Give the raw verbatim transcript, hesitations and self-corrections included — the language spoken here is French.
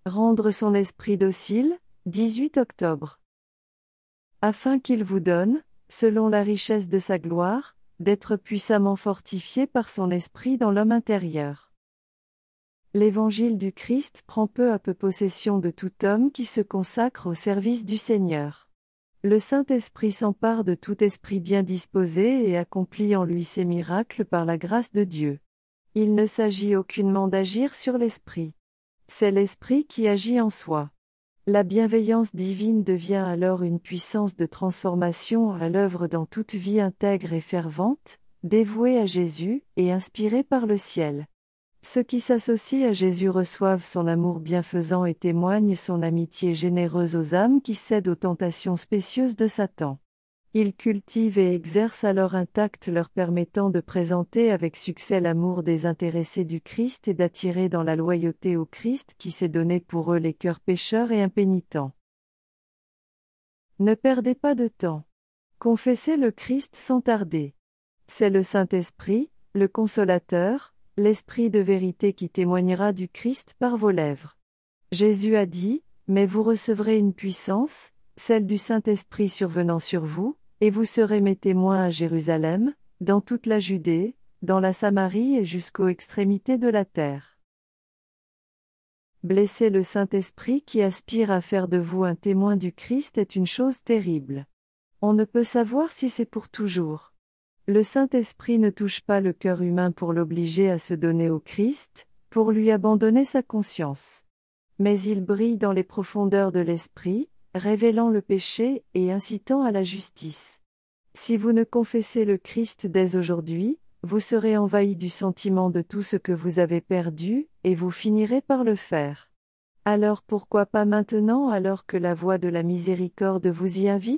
Rendre son esprit docile, dix-huit octobre. Afin qu'il vous donne, selon la richesse de sa gloire, d'être puissamment fortifié par son esprit dans l'homme intérieur. L'Évangile du Christ prend peu à peu possession de tout homme qui se consacre au service du Seigneur. Le Saint-Esprit s'empare de tout esprit bien disposé et accomplit en lui ses miracles par la grâce de Dieu. Il ne s'agit aucunement d'agir sur l'esprit. C'est l'esprit qui agit en soi. La bienveillance divine devient alors une puissance de transformation à l'œuvre dans toute vie intègre et fervente, dévouée à Jésus et inspirée par le ciel. Ceux qui s'associent à Jésus reçoivent son amour bienfaisant et témoignent son amitié généreuse aux âmes qui cèdent aux tentations spécieuses de Satan. Ils cultivent et exercent alors un tact leur permettant de présenter avec succès l'amour désintéressé du Christ et d'attirer dans la loyauté au Christ qui s'est donné pour eux les cœurs pécheurs et impénitents. Ne perdez pas de temps. Confessez le Christ sans tarder. C'est le Saint-Esprit, le Consolateur, l'Esprit de vérité qui témoignera du Christ par vos lèvres. Jésus a dit, « Mais vous recevrez une puissance, celle du Saint-Esprit survenant sur vous, et vous serez mes témoins à Jérusalem, dans toute la Judée, dans la Samarie et jusqu'aux extrémités de la terre. » Blesser le Saint-Esprit qui aspire à faire de vous un témoin du Christ est une chose terrible. On ne peut savoir si c'est pour toujours. Le Saint-Esprit ne touche pas le cœur humain pour l'obliger à se donner au Christ, pour lui abandonner sa conscience. Mais il brille dans les profondeurs de l'esprit, révélant le péché et incitant à la justice. Si vous ne confessez le Christ dès aujourd'hui, vous serez envahi du sentiment de tout ce que vous avez perdu, et vous finirez par le faire. Alors pourquoi pas maintenant alors que la voie de la miséricorde vous y invite ?